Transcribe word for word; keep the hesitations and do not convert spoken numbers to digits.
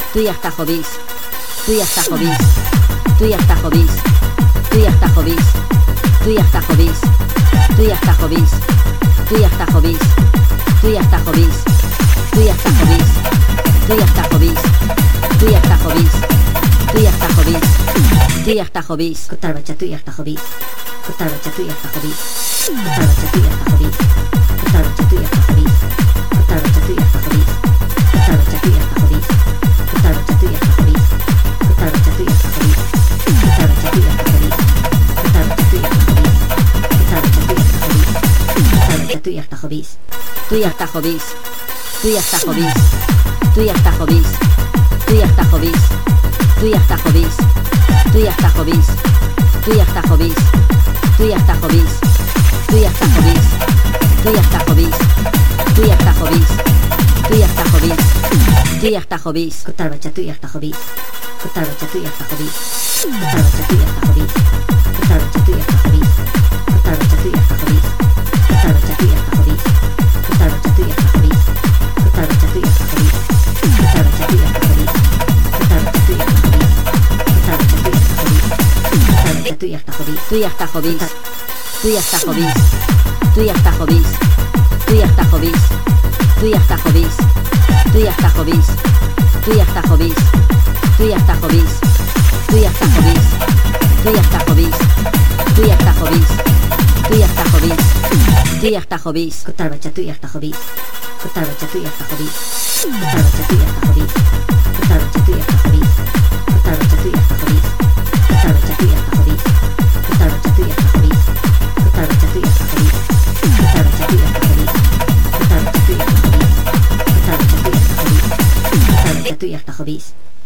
Tú ya estás jodís. Tú ya estás jodís. Tú ya estás jodís. Tú ya estás jodís. Tú ya estás jodís. Tú ya estás jodís. Tú ya estás jodís. Tú ya estás jodís. Tú ya estás jodís. Tú ya estás jodís. Tú ya estás jodís. Tú ya estás jodís. Tú ya estás jodís. Cotar bacha, tú ya estás jodís. Cotar bacha, tú ya estás jodís. Cotar bacha, tú ya estás jodís. Cotar bacha, tú ya estás jodís. Cotar bacha, tú ya estás jodís. Cotar bacha, tú ya estás jodís. Cotar bacha, tú ya estás jodís. Cotar bacha, tú ya estás jodís. Cotar bacha, tú ya estás jodís. Cotar bacha, tú ya estás jodís. Cotar bacha, tú ya estás jodís. Cotar bacha, tú ya estás jodís. Tú ya estás jodís. Tú ya estás jodís. Tú ya estás jodís. Tú ya estás jodís. Tú ya estás jodís. Tú ya estás jodís. Tú ya estás jodís. Tú ya estás jodís. Tú ya estás jodís. Tú ya estás jodís. Tú ya estás jodís. Tú ya estás jodís. Tú ya estás jodís. Cotar bacha, tú ya estás jodís. Cotar bacha, tú ya estás jodís. Cotar bacha, tú ya estás jodís. Cotar bacha, tú ya estás jodís. Cotar bacha, tú ya estás jodís. Cotar bacha, tú ya estás jodís. Cotar bacha, tú ya estás jodís. Cotar bacha, tú ya estás jodís. Cotar bacha, tú ya estás jodís. Cotar bacha, tú ya estás jodís. Cotar bacha, tú ya estás jodís. Cotar bacha, tú ya estás jodís. Tú ya estás jodís. Tú ya estás jodís. Tú ya estás jodís. Tú ya estás jodís. Tú ya estás jodís. Tú ya estás jodís. Tú ya estás jodís. Tú ya estás jodís. Tú ya estás jodís. Tú ya estás jodís. Tú ya estás jodís. Tú ya estás jodís. Tú ya estás jodís. Cotar bacha, tú ya estás jodís. Cotar bacha, tú ya estás jodís. Cotar bacha, tú ya estás jodís. Cotar bacha, tú ya estás jodís. Cotar bacha, tú ya estás jodís. Cotar bacha, tú ya estás jodís. Cotar bacha, tú ya estás jodís. Cotar bacha, tú ya estás jodís. Cotar bacha, tú ya estás jodís. Cotar bacha, tú ya estás jodís. Cotar bacha, tú ya estás jodís. Cotar bacha, tú ya estás jodís.